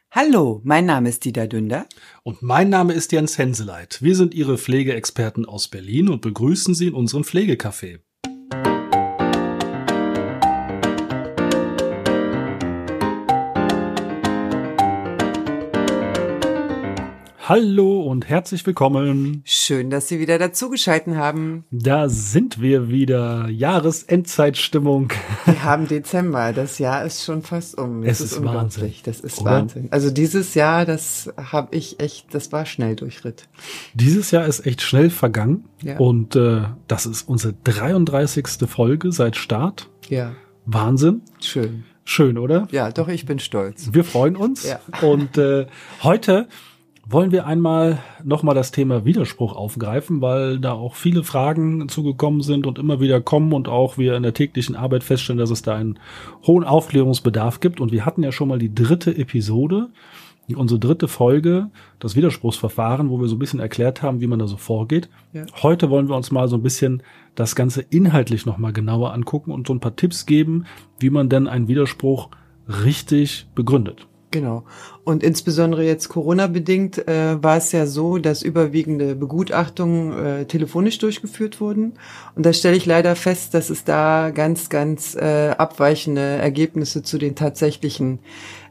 Hallo, mein Name ist Dieter Dünder. Und mein Name ist Jens Henseleit. Wir sind Ihre Pflegeexperten aus Berlin und begrüßen Sie in unserem Pflegecafé. Hallo und herzlich willkommen. Schön, dass Sie wieder dazugeschaltet haben. Da sind wir wieder. Jahresendzeitstimmung. Wir haben Dezember. Das Jahr ist schon fast um. Es ist Wahnsinn. Das ist Oder? Wahnsinn. Also dieses Jahr, das war Schnelldurchritt. Dieses Jahr ist echt schnell vergangen. Ja. Und das ist unsere 33. Folge seit Start. Ja. Wahnsinn. Schön. Schön, oder? Ja, doch, ich bin stolz. Wir freuen uns. Ja. Und heute wollen wir nochmal das Thema Widerspruch aufgreifen, weil da auch viele Fragen zugekommen sind und immer wieder kommen und auch wir in der täglichen Arbeit feststellen, dass es da einen hohen Aufklärungsbedarf gibt. Und wir hatten ja schon mal die 3. Episode, unsere 3. Folge, das Widerspruchsverfahren, wo wir so ein bisschen erklärt haben, wie man da so vorgeht. Ja. Heute wollen wir uns mal so ein bisschen das Ganze inhaltlich nochmal genauer angucken und so ein paar Tipps geben, wie man denn einen Widerspruch richtig begründet. Genau. Und insbesondere jetzt Corona-bedingt war es ja so, dass überwiegende Begutachtungen telefonisch durchgeführt wurden. Und da stelle ich leider fest, dass es da ganz abweichende Ergebnisse zu den tatsächlichen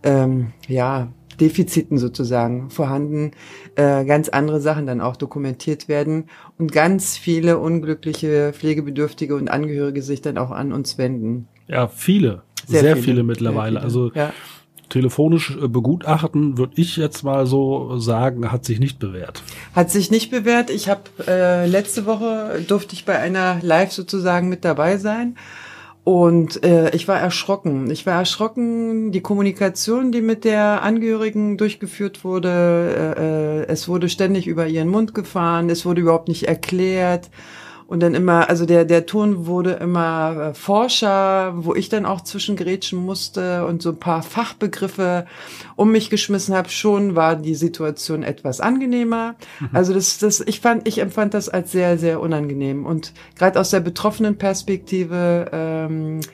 Defiziten sozusagen vorhanden, ganz andere Sachen dann auch dokumentiert werden und ganz viele unglückliche Pflegebedürftige und Angehörige sich dann auch an uns wenden. Ja, viele. Sehr viele mittlerweile. Sehr viele. Also ja. Telefonisch begutachten, würde ich jetzt mal so sagen, hat sich nicht bewährt. Hat sich nicht bewährt. Ich habe letzte Woche durfte ich bei einer Live sozusagen mit dabei sein und ich war erschrocken. Die Kommunikation, die mit der Angehörigen durchgeführt wurde, es wurde ständig über ihren Mund gefahren, es wurde überhaupt nicht erklärt. Und dann immer, also der Ton wurde immer forscher, wo ich dann auch zwischengrätschen musste und so ein paar Fachbegriffe um mich geschmissen habe. Schon war die Situation etwas angenehmer. Also ich empfand das als sehr, sehr unangenehm. Und gerade aus der betroffenen Perspektive,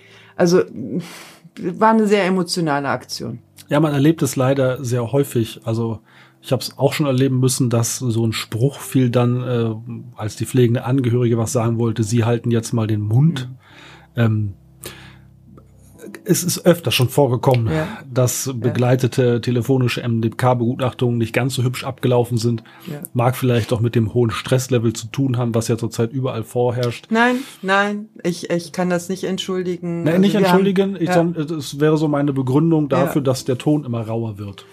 war eine sehr emotionale Aktion. Ja, man erlebt es leider sehr häufig. Also ich habe es auch schon erleben müssen, dass so ein Spruch fiel dann, als die pflegende Angehörige was sagen wollte, sie halten jetzt mal den Mund. Es ist öfter schon vorgekommen, dass begleitete telefonische MDK-Begutachtungen nicht ganz so hübsch abgelaufen sind. Ja. Mag vielleicht auch mit dem hohen Stresslevel zu tun haben, was ja zurzeit überall vorherrscht. Nein, ich kann das nicht entschuldigen. Nein, nicht entschuldigen. Es wäre so meine Begründung dafür, dass der Ton immer rauer wird.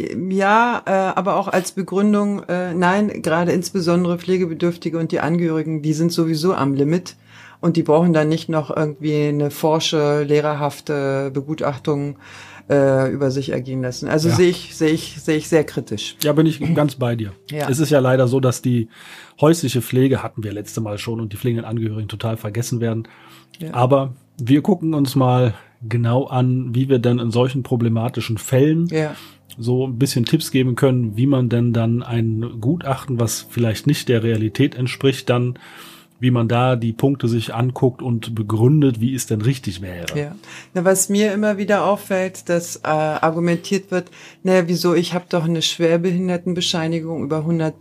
Ja, aber auch als Begründung, nein, gerade insbesondere Pflegebedürftige und die Angehörigen, die sind sowieso am Limit und die brauchen dann nicht noch irgendwie eine forsche, lehrerhafte Begutachtung über sich ergehen lassen. Also sehe ich sehr kritisch. Ja, bin ich ganz bei dir. Ja. Es ist ja leider so, dass die häusliche Pflege, hatten wir letzte Mal schon, und die pflegenden Angehörigen total vergessen werden. Ja. Aber wir gucken uns mal genau an, wie wir denn in solchen problematischen Fällen so ein bisschen Tipps geben können, wie man denn dann ein Gutachten, was vielleicht nicht der Realität entspricht, dann wie man da die Punkte sich anguckt und begründet, wie es denn richtig wäre. Ja. Na, was mir immer wieder auffällt, dass argumentiert wird, wieso, ich habe doch eine Schwerbehindertenbescheinigung über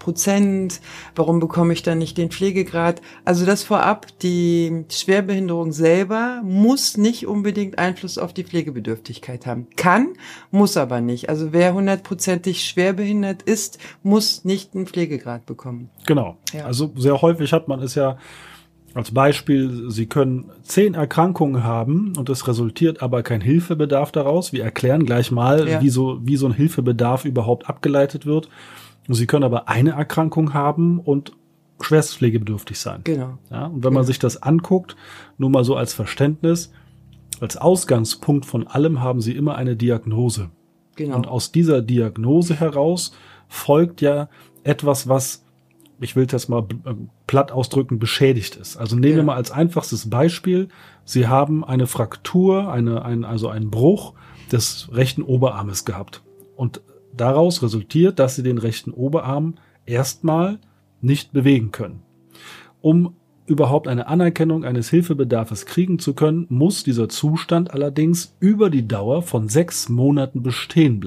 100%, warum bekomme ich dann nicht den Pflegegrad? Also das vorab, die Schwerbehinderung selber muss nicht unbedingt Einfluss auf die Pflegebedürftigkeit haben. Kann, muss aber nicht. Also wer 100%ig schwerbehindert ist, muss nicht einen Pflegegrad bekommen. Genau. Ja. Also sehr häufig hat man es ja als Beispiel, Sie können 10 Erkrankungen haben und es resultiert aber kein Hilfebedarf daraus. Wir erklären gleich mal, wie so ein Hilfebedarf überhaupt abgeleitet wird. Und Sie können aber eine Erkrankung haben und schwerst pflegebedürftig sein. Genau. Ja, und wenn man sich das anguckt, nur mal so als Verständnis, als Ausgangspunkt von allem haben Sie immer eine Diagnose. Genau. Und aus dieser Diagnose heraus folgt ja etwas, was, ich will es jetzt mal platt ausdrücken, beschädigt ist. Also nehmen wir mal als einfachstes Beispiel, Sie haben eine Fraktur, also einen Bruch des rechten Oberarmes gehabt. Und daraus resultiert, dass Sie den rechten Oberarm erstmal nicht bewegen können. Um überhaupt eine Anerkennung eines Hilfebedarfes kriegen zu können, muss dieser Zustand allerdings über die Dauer von 6 Monaten bestehen bleiben.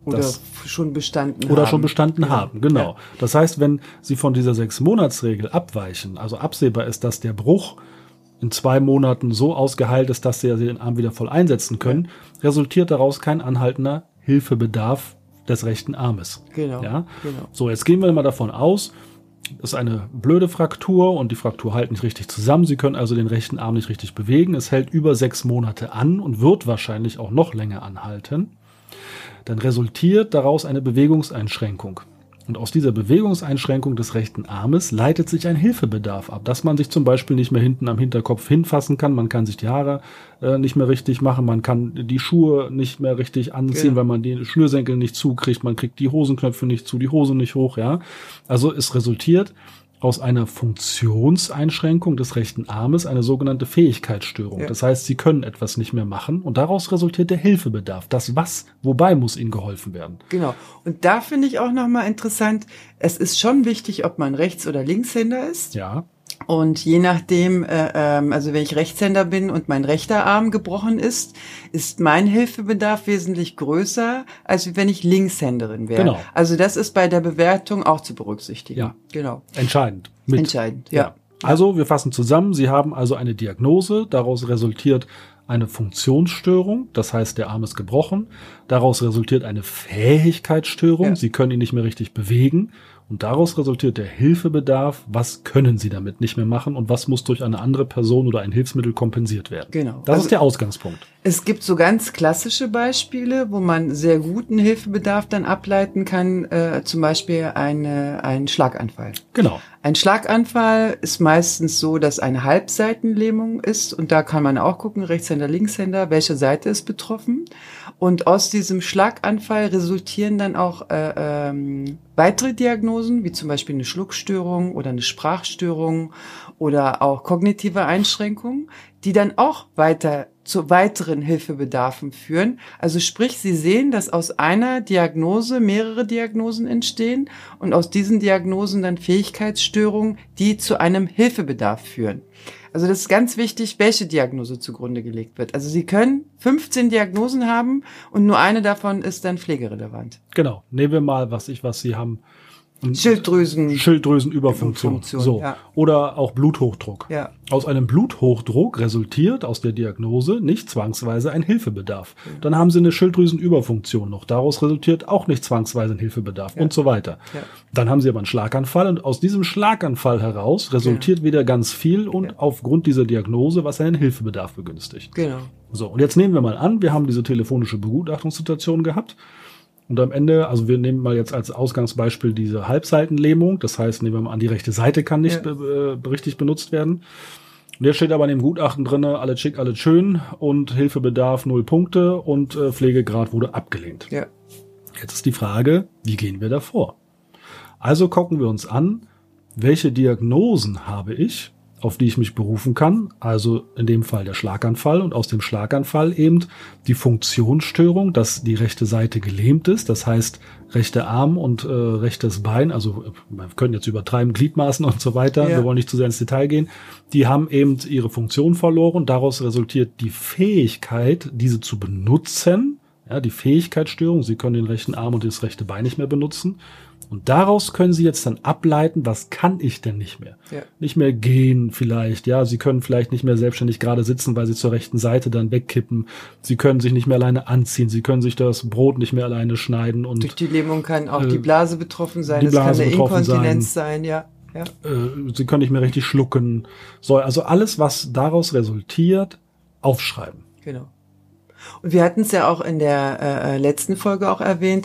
Oder schon bestanden haben. Oder schon bestanden haben, genau. Ja. Das heißt, wenn Sie von dieser 6-Monats-Regel abweichen, also absehbar ist, dass der Bruch in 2 Monaten so ausgeheilt ist, dass Sie den Arm wieder voll einsetzen können, resultiert daraus kein anhaltender Hilfebedarf des rechten Armes. Genau, ja? Genau. So, jetzt gehen wir mal davon aus, das ist eine blöde Fraktur und die Fraktur hält nicht richtig zusammen. Sie können also den rechten Arm nicht richtig bewegen. Es hält über 6 Monate an und wird wahrscheinlich auch noch länger anhalten. Dann resultiert daraus eine Bewegungseinschränkung. Und aus dieser Bewegungseinschränkung des rechten Armes leitet sich ein Hilfebedarf ab, dass man sich zum Beispiel nicht mehr hinten am Hinterkopf hinfassen kann, man kann sich die Haare nicht mehr richtig machen, man kann die Schuhe nicht mehr richtig anziehen, weil man die Schnürsenkel nicht zukriegt, man kriegt die Hosenknöpfe nicht zu, die Hose nicht hoch, ja. Also es resultiert aus einer Funktionseinschränkung des rechten Armes eine sogenannte Fähigkeitsstörung. Ja. Das heißt, Sie können etwas nicht mehr machen und daraus resultiert der Hilfebedarf. Wobei muss Ihnen geholfen werden. Genau. Und da finde ich auch nochmal interessant, es ist schon wichtig, ob man Rechts- oder Linkshänder ist. Ja. Und je nachdem, also wenn ich Rechtshänder bin und mein rechter Arm gebrochen ist mein Hilfebedarf wesentlich größer, als wenn ich Linkshänderin wäre. Genau. Also das ist bei der Bewertung auch zu berücksichtigen. Ja. Genau. Entscheidend. Entscheidend, ja. Also wir fassen zusammen, Sie haben also eine Diagnose, daraus resultiert eine Funktionsstörung, das heißt, der Arm ist gebrochen, daraus resultiert eine Fähigkeitsstörung, ja. Sie können ihn nicht mehr richtig bewegen und daraus resultiert der Hilfebedarf, was können Sie damit nicht mehr machen und was muss durch eine andere Person oder ein Hilfsmittel kompensiert werden. Genau. Das ist der Ausgangspunkt. Es gibt so ganz klassische Beispiele, wo man sehr guten Hilfebedarf dann ableiten kann, zum Beispiel ein Schlaganfall. Genau. Ein Schlaganfall ist meistens so, dass eine Halbseitenlähmung ist und da kann man auch gucken, Rechtshänder, Linkshänder, welche Seite ist betroffen. Und aus diesem Schlaganfall resultieren dann auch weitere Diagnosen, wie zum Beispiel eine Schluckstörung oder eine Sprachstörung oder auch kognitive Einschränkungen, die dann auch weiter zu weiteren Hilfebedarfen führen. Also sprich, Sie sehen, dass aus einer Diagnose mehrere Diagnosen entstehen und aus diesen Diagnosen dann Fähigkeitsstörungen, die zu einem Hilfebedarf führen. Also das ist ganz wichtig, welche Diagnose zugrunde gelegt wird. Also Sie können 15 Diagnosen haben und nur eine davon ist dann pflegerelevant. Genau. Nehmen wir mal, was Sie haben. Schilddrüsenüberfunktion. So. Ja. Oder auch Bluthochdruck. Ja. Aus einem Bluthochdruck resultiert aus der Diagnose nicht zwangsweise ein Hilfebedarf. Ja. Dann haben Sie eine Schilddrüsenüberfunktion noch. Daraus resultiert auch nicht zwangsweise ein Hilfebedarf und so weiter. Ja. Dann haben Sie aber einen Schlaganfall und aus diesem Schlaganfall heraus resultiert wieder ganz viel und aufgrund dieser Diagnose, was einen Hilfebedarf begünstigt. Genau. So. Und jetzt nehmen wir mal an, wir haben diese telefonische Begutachtungssituation gehabt. Und am Ende, also wir nehmen mal jetzt als Ausgangsbeispiel diese Halbseitenlähmung. Das heißt, nehmen wir mal an, die rechte Seite kann nicht richtig benutzt werden. Und jetzt steht aber in dem Gutachten drinne, alles schick, alles schön und Hilfebedarf 0 Punkte und Pflegegrad wurde abgelehnt. Ja. Jetzt ist die Frage, wie gehen wir da vor? Also gucken wir uns an, welche Diagnosen habe ich, auf die ich mich berufen kann, also in dem Fall der Schlaganfall und aus dem Schlaganfall eben die Funktionsstörung, dass die rechte Seite gelähmt ist, das heißt rechter Arm und rechtes Bein, also wir können jetzt übertreiben, Gliedmaßen und so weiter, wir wollen nicht zu sehr ins Detail gehen, die haben eben ihre Funktion verloren, daraus resultiert die Fähigkeit, diese zu benutzen, ja, die Fähigkeitsstörung, Sie können den rechten Arm und das rechte Bein nicht mehr benutzen. Und daraus können Sie jetzt dann ableiten, was kann ich denn nicht mehr? Ja. Nicht mehr gehen vielleicht, ja. Sie können vielleicht nicht mehr selbstständig gerade sitzen, weil Sie zur rechten Seite dann wegkippen. Sie können sich nicht mehr alleine anziehen. Sie können sich das Brot nicht mehr alleine schneiden. Und durch die Lähmung kann auch die Blase betroffen sein. Es kann eine Inkontinenz sein, ja. Sie können nicht mehr richtig schlucken. So, also alles, was daraus resultiert, aufschreiben. Genau. Und wir hatten es ja auch in der letzten Folge auch erwähnt,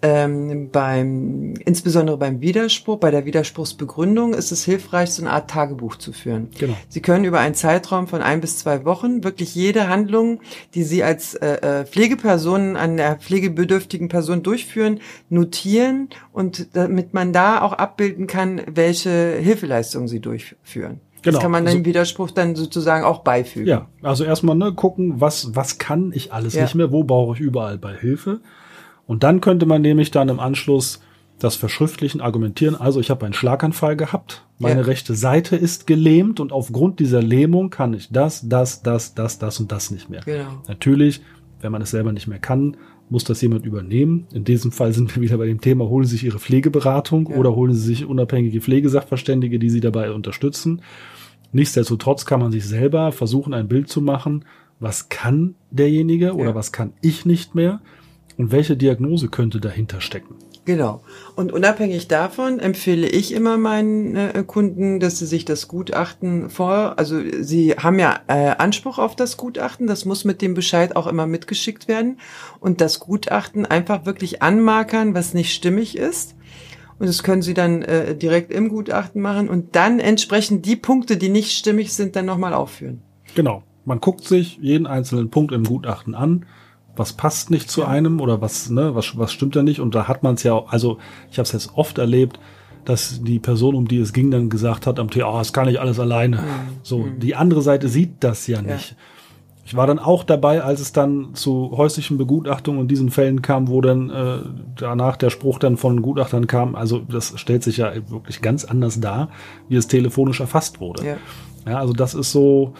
insbesondere beim Widerspruch, bei der Widerspruchsbegründung ist es hilfreich, so eine Art Tagebuch zu führen. Genau. Sie können über einen Zeitraum von 1 bis 2 Wochen wirklich jede Handlung, die Sie als Pflegeperson an der pflegebedürftigen Person durchführen, notieren und damit man da auch abbilden kann, welche Hilfeleistungen Sie durchführen. Genau. Das kann man dem Widerspruch dann sozusagen auch beifügen. Ja, also erstmal gucken, was kann ich alles nicht mehr, wo brauche ich überall bei Hilfe. Und dann könnte man nämlich dann im Anschluss das verschriftlichen, argumentieren. Also ich habe einen Schlaganfall gehabt, meine rechte Seite ist gelähmt und aufgrund dieser Lähmung kann ich das und das nicht mehr. Genau. Natürlich, wenn man es selber nicht mehr kann, muss das jemand übernehmen. In diesem Fall sind wir wieder bei dem Thema, holen Sie sich Ihre Pflegeberatung oder holen Sie sich unabhängige Pflegesachverständige, die Sie dabei unterstützen. Nichtsdestotrotz kann man sich selber versuchen, ein Bild zu machen, was kann derjenige oder was kann ich nicht mehr und welche Diagnose könnte dahinter stecken. Genau. Und unabhängig davon empfehle ich immer meinen Kunden, dass sie sich das Gutachten also sie haben ja Anspruch auf das Gutachten, das muss mit dem Bescheid auch immer mitgeschickt werden und das Gutachten einfach wirklich anmarkern, was nicht stimmig ist. Und das können Sie dann direkt im Gutachten machen und dann entsprechend die Punkte, die nicht stimmig sind, dann nochmal aufführen. Genau. Man guckt sich jeden einzelnen Punkt im Gutachten an. Was passt nicht zu einem oder was stimmt da nicht? Und da hat man es ja, also ich habe es jetzt oft erlebt, dass die Person, um die es ging, dann gesagt hat am Tee, das kann ich alles alleine. Die andere Seite sieht das ja nicht. Ich war dann auch dabei, als es dann zu häuslichen Begutachtungen und diesen Fällen kam, wo dann danach der Spruch dann von Gutachtern kam. Also das stellt sich ja wirklich ganz anders dar, wie es telefonisch erfasst wurde. Ja, also das ist so,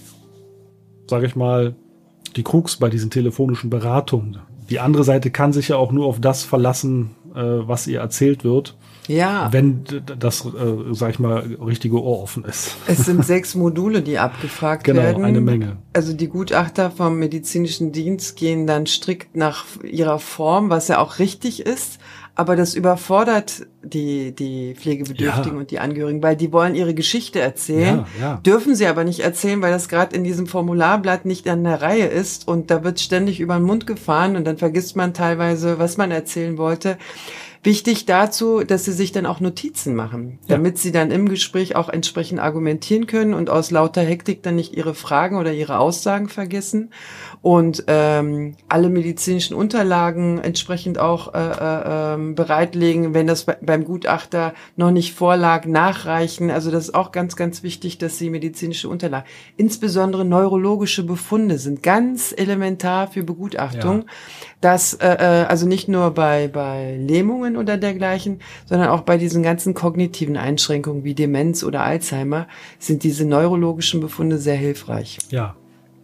sage ich mal, die Krux bei diesen telefonischen Beratungen. Die andere Seite kann sich ja auch nur auf das verlassen, was ihr erzählt wird. Ja. Wenn das, sag ich mal, richtige Ohr offen ist. Es sind 6 Module, die abgefragt werden. Genau, eine Menge. Also die Gutachter vom medizinischen Dienst gehen dann strikt nach ihrer Form, was ja auch richtig ist. Aber das überfordert die Pflegebedürftigen und die Angehörigen, weil die wollen ihre Geschichte erzählen, dürfen sie aber nicht erzählen, weil das gerade in diesem Formularblatt nicht an der Reihe ist und da wird ständig über den Mund gefahren und dann vergisst man teilweise, was man erzählen wollte. Wichtig dazu, dass sie sich dann auch Notizen machen, damit sie dann im Gespräch auch entsprechend argumentieren können und aus lauter Hektik dann nicht ihre Fragen oder ihre Aussagen vergessen und alle medizinischen Unterlagen entsprechend auch bereitlegen, wenn das beim Gutachter noch nicht vorlag, nachreichen. Also das ist auch ganz, ganz wichtig, dass sie medizinische Unterlagen, insbesondere neurologische Befunde sind ganz elementar für Begutachtung. Das also nicht nur bei Lähmungen oder dergleichen, sondern auch bei diesen ganzen kognitiven Einschränkungen wie Demenz oder Alzheimer sind diese neurologischen Befunde sehr hilfreich. Ja.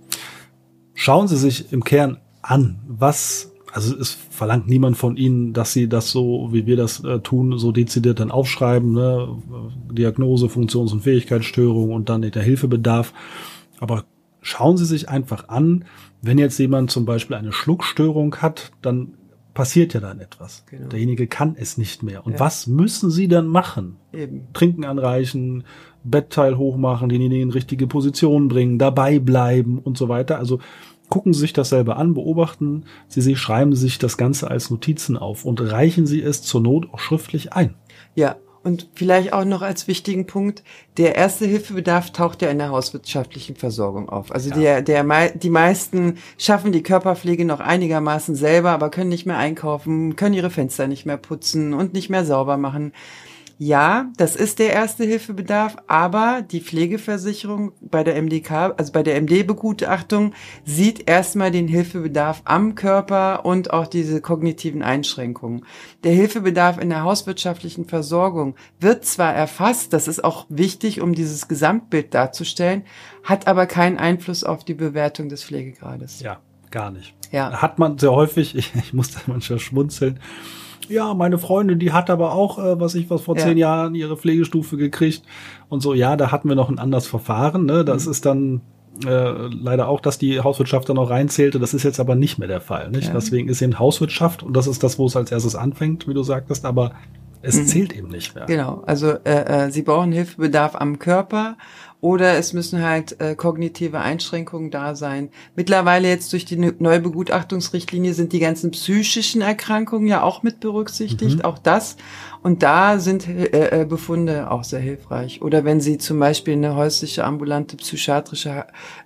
Schauen Sie sich im Kern an, also es verlangt niemand von Ihnen, dass Sie das so, wie wir das tun, so dezidiert dann aufschreiben, ne? Diagnose, Funktions- und Fähigkeitsstörung und dann der Hilfebedarf. Aber schauen Sie sich einfach an, wenn jetzt jemand zum Beispiel eine Schluckstörung hat, dann passiert ja dann etwas. Genau. Derjenige kann es nicht mehr. Und was müssen Sie dann machen? Eben. Trinken anreichen, Bettteil hochmachen, denjenigen in richtige Position bringen, dabei bleiben und so weiter. Also gucken Sie sich das selber an, beobachten Sie, schreiben Sie sich das Ganze als Notizen auf und reichen Sie es zur Not auch schriftlich ein. Ja. Und vielleicht auch noch als wichtigen Punkt, der Erste-Hilfe-Bedarf taucht ja in der hauswirtschaftlichen Versorgung auf. Also die meisten schaffen die Körperpflege noch einigermaßen selber, aber können nicht mehr einkaufen, können ihre Fenster nicht mehr putzen und nicht mehr sauber machen. Ja, das ist der Erste-Hilfe-Bedarf, aber die Pflegeversicherung bei der MDK, also bei der MD-Begutachtung, sieht erstmal den Hilfebedarf am Körper und auch diese kognitiven Einschränkungen. Der Hilfebedarf in der hauswirtschaftlichen Versorgung wird zwar erfasst, das ist auch wichtig, um dieses Gesamtbild darzustellen, hat aber keinen Einfluss auf die Bewertung des Pflegegrades. Ja, gar nicht. Ja. Hat man sehr häufig, ich muss da manchmal schmunzeln, ja, meine Freundin, die hat aber auch, vor 10 Jahren ihre Pflegestufe gekriegt und so. Ja, da hatten wir noch ein anderes Verfahren. Ne? Das ist dann leider auch, dass die Hauswirtschaft da noch reinzählte. Das ist jetzt aber nicht mehr der Fall. Nicht? Ja. Deswegen ist eben Hauswirtschaft und das ist das, wo es als erstes anfängt, wie du sagtest, aber es zählt eben nicht mehr. Genau, also sie brauchen Hilfebedarf am Körper oder es müssen halt kognitive Einschränkungen da sein. Mittlerweile jetzt durch die neue Begutachtungsrichtlinie sind die ganzen psychischen Erkrankungen ja auch mit berücksichtigt, auch das. Und da sind Befunde auch sehr hilfreich. Oder wenn Sie zum Beispiel eine häusliche, ambulante, psychiatrische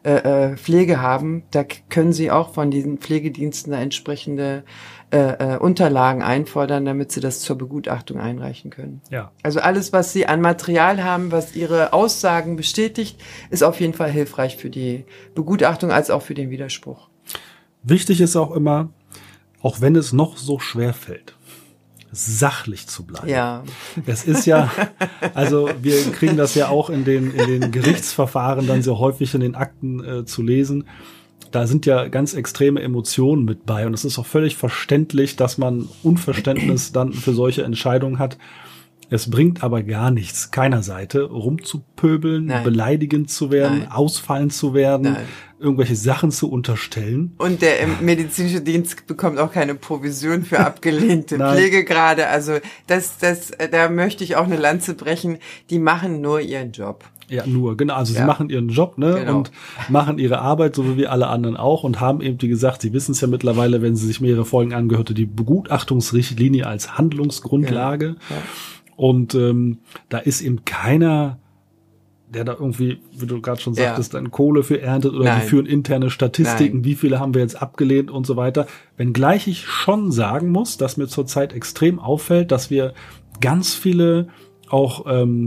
Pflege haben, da können Sie auch von diesen Pflegediensten da entsprechende Unterlagen einfordern, damit Sie das zur Begutachtung einreichen können. Ja. Also alles, was Sie an Material haben, was Ihre Aussagen bestätigt, ist auf jeden Fall hilfreich für die Begutachtung als auch für den Widerspruch. Wichtig ist auch immer, auch wenn es noch so schwer fällt, sachlich zu bleiben. Ja. Es ist ja, also wir kriegen das ja auch in den Gerichtsverfahren dann sehr häufig in den Akten zu lesen. da sind ja ganz extreme Emotionen mit bei. Und es ist auch völlig verständlich, dass man Unverständnis dann für solche Entscheidungen hat. Es bringt aber gar nichts, keiner Seite, rumzupöbeln, beleidigend zu werden, ausfallen zu werden, irgendwelche Sachen zu unterstellen. Und der medizinische Dienst bekommt auch keine Provision für abgelehnte Pflegegrade. Also da möchte ich auch eine Lanze brechen. Die machen nur ihren Job. Ja, nur, genau. Also sie machen ihren Job, ne, genau. Und machen ihre Arbeit, so wie alle anderen auch, und haben eben, wie gesagt, sie wissen es ja mittlerweile, wenn sie sich mehrere Folgen angehört, die Begutachtungsrichtlinie als Handlungsgrundlage. Ja. Und da ist eben keiner, der da irgendwie, wie du gerade schon sagtest, dann Kohle für erntet oder die führen interne Statistiken, wie viele haben wir jetzt abgelehnt und so weiter. Wenngleich ich schon sagen muss, dass mir zurzeit extrem auffällt, dass wir ganz viele auch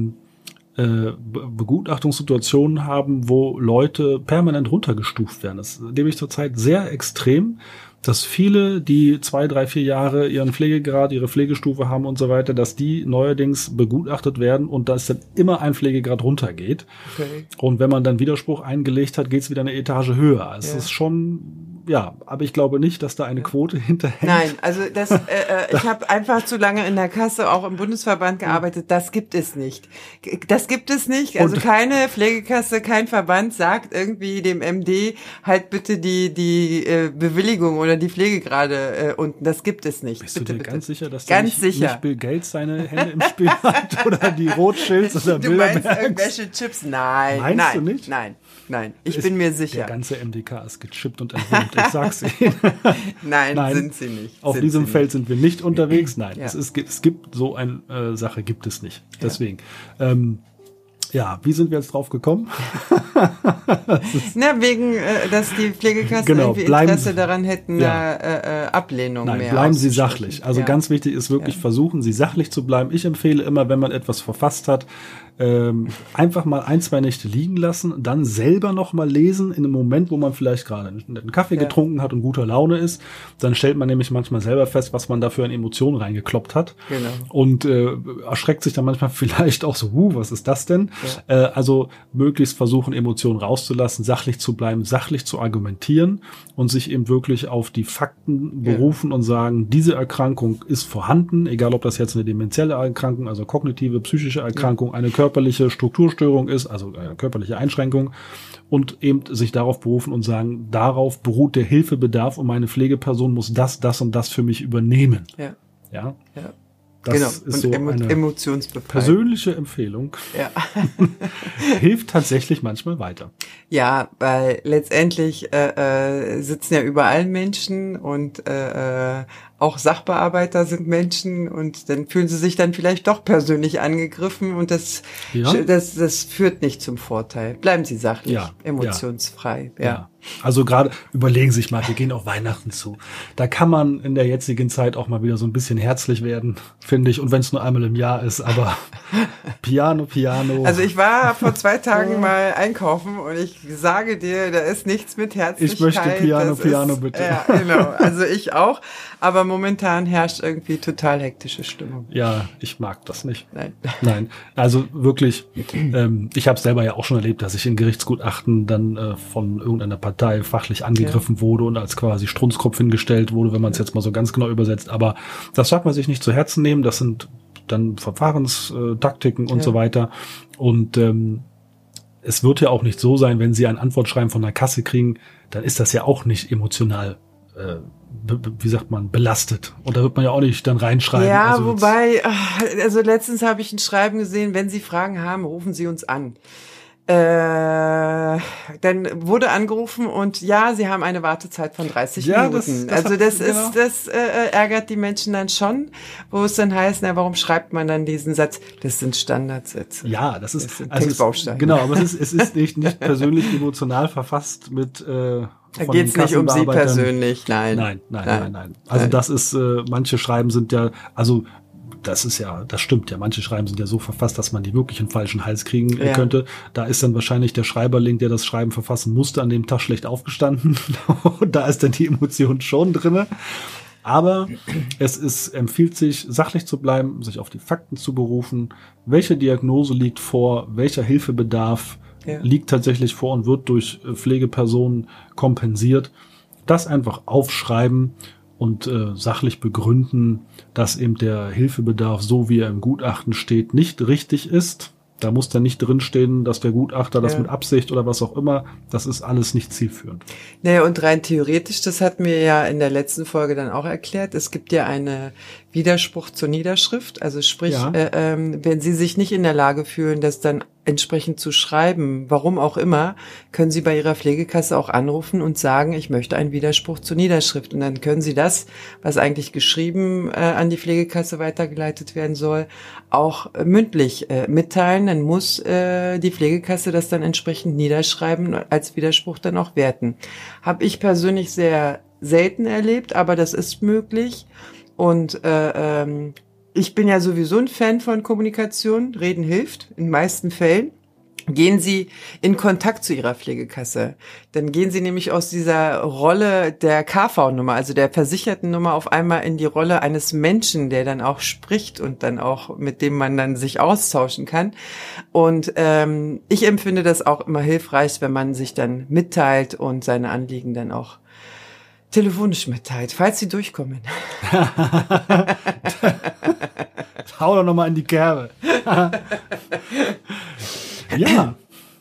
Begutachtungssituationen haben, wo Leute permanent runtergestuft werden. Das erlebe ich zurzeit sehr extrem, dass viele, die 2, 3, 4 Jahre ihren Pflegegrad, ihre Pflegestufe haben und so weiter, dass die neuerdings begutachtet werden und dass dann immer ein Pflegegrad runtergeht. Okay. Und wenn man dann Widerspruch eingelegt hat, geht es wieder eine Etage höher. Also es ist schon, aber ich glaube nicht, dass da eine Quote hinterhängt. Nein, also ich habe einfach zu lange in der Kasse, auch im Bundesverband gearbeitet. Das gibt es nicht. Das gibt es nicht. Also keine Pflegekasse, kein Verband sagt irgendwie dem MD halt bitte die Bewilligung oder die Pflegegrade unten. Das gibt es nicht. Bist du dir ganz sicher, dass nicht Bill Gates seine Hände im Spiel hat oder die Rothschilds oder Bilderbergs? Du meinst irgendwelche Chips? Nein. Meinst du nicht? Nein. Ich bin mir sicher. Der ganze MDK ist gechippt und entwurmt. Ich sag's Ihnen. Nein, sind sie nicht. Auf diesem Feld sind wir nicht unterwegs. Nein, es gibt so eine Sache, gibt es nicht. Deswegen. Wie sind wir jetzt drauf gekommen? Wegen, dass die Pflegekassen irgendwie Interesse daran hätten, Ablehnung mehr. Bleiben Sie sachlich. Also ganz wichtig ist wirklich versuchen, Sie sachlich zu bleiben. Ich empfehle immer, wenn man etwas verfasst hat, einfach mal 1, 2 Nächte liegen lassen, dann selber noch mal lesen in einem Moment, wo man vielleicht gerade einen Kaffee getrunken hat und guter Laune ist. Dann stellt man nämlich manchmal selber fest, was man da für eine Emotion reingekloppt hat. Genau. Und erschreckt sich dann manchmal vielleicht auch so, was ist das denn? Ja. Also möglichst versuchen, Emotionen rauszulassen, sachlich zu bleiben, sachlich zu argumentieren und sich eben wirklich auf die Fakten berufen und sagen, diese Erkrankung ist vorhanden, egal ob das jetzt eine dementielle Erkrankung, also kognitive, psychische Erkrankung, eine körperliche Strukturstörung ist, also eine körperliche Einschränkung, und eben sich darauf berufen und sagen, darauf beruht der Hilfebedarf und meine Pflegeperson muss das und das für mich übernehmen. Ja. Das ist so eine persönliche Empfehlung. Ja. Hilft tatsächlich manchmal weiter. Ja, weil letztendlich sitzen ja überall Menschen und auch Sachbearbeiter sind Menschen und dann fühlen sie sich dann vielleicht doch persönlich angegriffen und das führt nicht zum Vorteil. Bleiben Sie sachlich, emotionsfrei. Ja. Also gerade überlegen Sie sich mal, wir gehen auf Weihnachten zu. Da kann man in der jetzigen Zeit auch mal wieder so ein bisschen herzlich werden, finde ich. Und wenn es nur einmal im Jahr ist, aber Piano. Also ich war vor 2 Tagen mal einkaufen und ich sage dir, da ist nichts mit Herzlichkeit. Ich möchte Piano, bitte. Ja, genau. Also ich auch. Aber momentan herrscht irgendwie total hektische Stimmung. Ja, ich mag das nicht. Nein. Also wirklich, ich habe es selber ja auch schon erlebt, dass ich in Gerichtsgutachten dann von irgendeiner Partei fachlich angegriffen wurde und als quasi Strunzkopf hingestellt wurde, wenn man es jetzt mal so ganz genau übersetzt. Aber das darf man sich nicht zu Herzen nehmen. Das sind dann Verfahrenstaktiken und so weiter. Und es wird ja auch nicht so sein, wenn Sie ein Antwortschreiben von der Kasse kriegen, dann ist das ja auch nicht emotional belastet. Und da wird man ja auch nicht dann reinschreiben. Ja, also wobei, also letztens habe ich ein Schreiben gesehen, wenn Sie Fragen haben, rufen Sie uns an. Dann wurde angerufen und Sie haben eine Wartezeit von 30 Minuten. Das ärgert die Menschen dann schon, wo es dann heißt, warum schreibt man dann diesen Satz? Das sind Standardsätze. Ja, das sind Textbausteine. Genau, aber es ist nicht persönlich emotional verfasst mit da geht's nicht um Sie persönlich, nein. Also das ist, manche Schreiben sind ja, also das stimmt ja. Manche Schreiben sind ja so verfasst, dass man die wirklich einen falschen Hals kriegen könnte. Da ist dann wahrscheinlich der Schreiberling, der das Schreiben verfassen musste, an dem Tag schlecht aufgestanden. Da ist dann die Emotion schon drinne. Aber es empfiehlt sich, sachlich zu bleiben, sich auf die Fakten zu berufen. Welche Diagnose liegt vor? Welcher Hilfebedarf liegt tatsächlich vor und wird durch Pflegepersonen kompensiert. Das einfach aufschreiben und sachlich begründen, dass eben der Hilfebedarf, so wie er im Gutachten steht, nicht richtig ist. Da muss dann nicht drinstehen, dass der Gutachter das mit Absicht oder was auch immer, das ist alles nicht zielführend. Naja, und rein theoretisch, das hatten wir ja in der letzten Folge dann auch erklärt, es gibt ja einen Widerspruch zur Niederschrift, also sprich, wenn Sie sich nicht in der Lage fühlen, das dann entsprechend zu schreiben, warum auch immer, können Sie bei Ihrer Pflegekasse auch anrufen und sagen, ich möchte einen Widerspruch zur Niederschrift. Und dann können Sie das, was eigentlich geschrieben an die Pflegekasse weitergeleitet werden soll, auch mündlich mitteilen. Dann muss die Pflegekasse das dann entsprechend niederschreiben, als Widerspruch dann auch werten. Habe ich persönlich sehr selten erlebt, aber das ist möglich. Und ich bin ja sowieso ein Fan von Kommunikation. Reden hilft, in den meisten Fällen. Gehen Sie in Kontakt zu Ihrer Pflegekasse. Dann gehen Sie nämlich aus dieser Rolle der KV-Nummer, also der Versichertennummer, auf einmal in die Rolle eines Menschen, der dann auch spricht und dann auch, mit dem man dann sich austauschen kann. Und ich empfinde das auch immer hilfreich, wenn man sich dann mitteilt und seine Anliegen dann auch telefonisch mitteilt, falls Sie durchkommen. Hau doch nochmal in die Kerbe. Ja.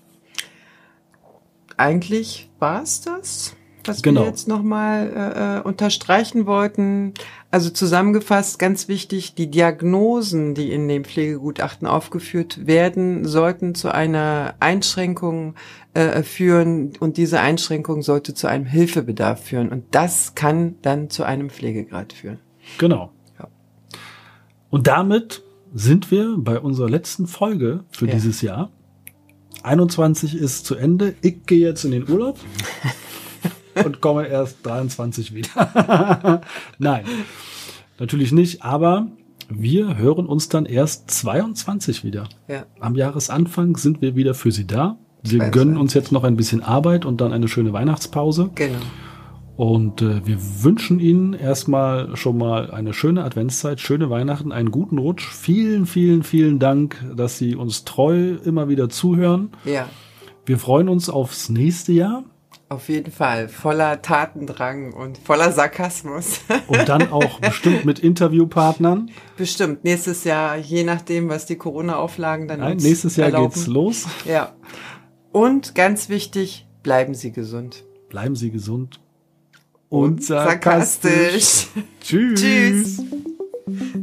Eigentlich war es das, was wir jetzt nochmal unterstreichen wollten. Also zusammengefasst, ganz wichtig, die Diagnosen, die in dem Pflegegutachten aufgeführt werden, sollten zu einer Einschränkung führen und diese Einschränkung sollte zu einem Hilfebedarf führen und das kann dann zu einem Pflegegrad führen. Genau. Ja. Und damit sind wir bei unserer letzten Folge für dieses Jahr. 21 ist zu Ende. Ich gehe jetzt in den Urlaub und komme erst 23 wieder. Nein, natürlich nicht, aber wir hören uns dann erst 22 wieder. Ja. Am Jahresanfang sind wir wieder für Sie da. Wir gönnen uns jetzt noch ein bisschen Arbeit und dann eine schöne Weihnachtspause. Genau. Und wir wünschen Ihnen erstmal schon mal eine schöne Adventszeit, schöne Weihnachten, einen guten Rutsch. Vielen, vielen, vielen Dank, dass Sie uns treu immer wieder zuhören. Ja. Wir freuen uns aufs nächste Jahr. Auf jeden Fall. Voller Tatendrang und voller Sarkasmus. Und dann auch bestimmt mit Interviewpartnern. Bestimmt. Nächstes Jahr, je nachdem, was die Corona-Auflagen dann uns nächstes Jahr erlauben. geht's los. Ja. Und ganz wichtig, bleiben Sie gesund. Bleiben Sie gesund. Und sarkastisch. Tschüss. Tschüss.